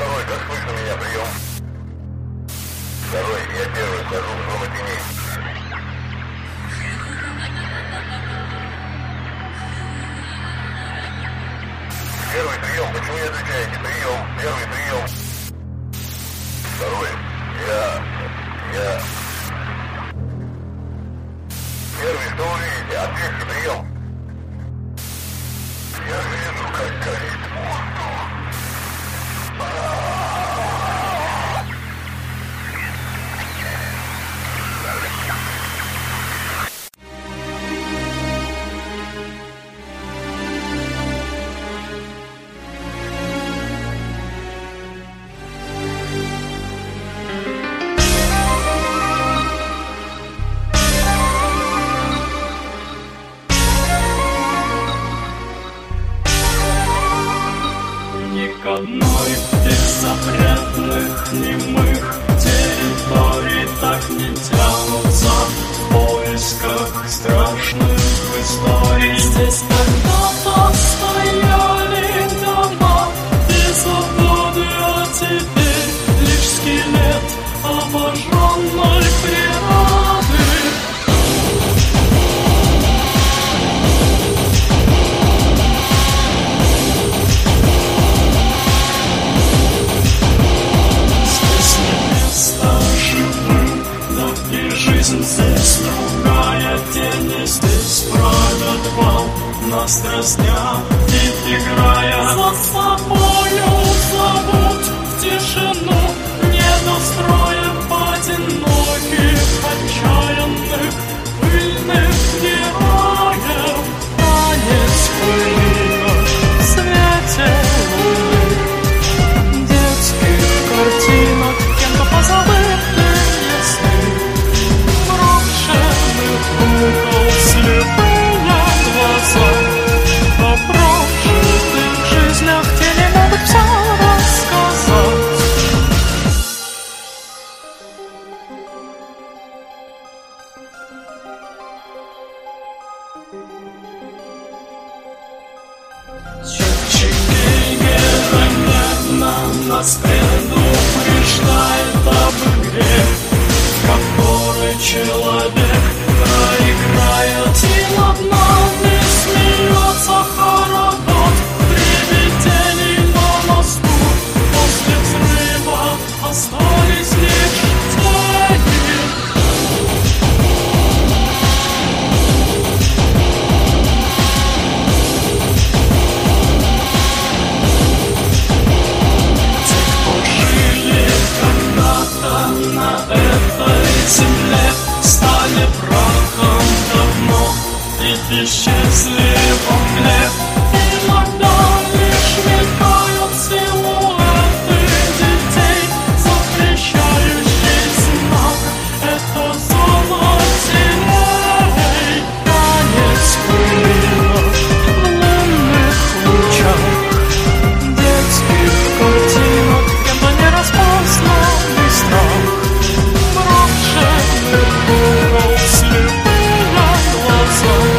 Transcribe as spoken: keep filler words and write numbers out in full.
второй, как слышно меня, прием. Второй, я первый, хожу в зону теней. Первый прием, почему не отвечаете? Прием, первый прием. Второй, я, я. Первый, что вы видите? Ответьте, прием. Я вижу, как горит воздух. К одной из запретных немых территорий так не тянутся в поисках страшных историй. Здесь когда-то стояли дома и свободы, а теперь лишь скелет обожженной природы. Жизнь здесь другая, тени здесь правят бал, нас дразня и играя за собою зовут в тишину, недостроев одиноких, отчаянных, пыльных героев. Танец пылинок в свете луны, детских картинок, кем-то позабытые сны. Кукол слепые глаза, о прожитых жизнях тени могут все рассказать. Счетчики героинно нас предупреждает об игре, в которой человек проиграет и над нами смеется хоровод привидений на мосту. После взрыва остались лишь тени. Те, кто жили когда-то на этой земле, стали прахом давно и исчезли во мгле. Иногда лишь мелькают силуэты детей, запрещающий знак — это зона теней. Танец пылинок в лунных лучах, детских картинок, кем-то нераспознанный страх. Брошенных кукол слепые глаза,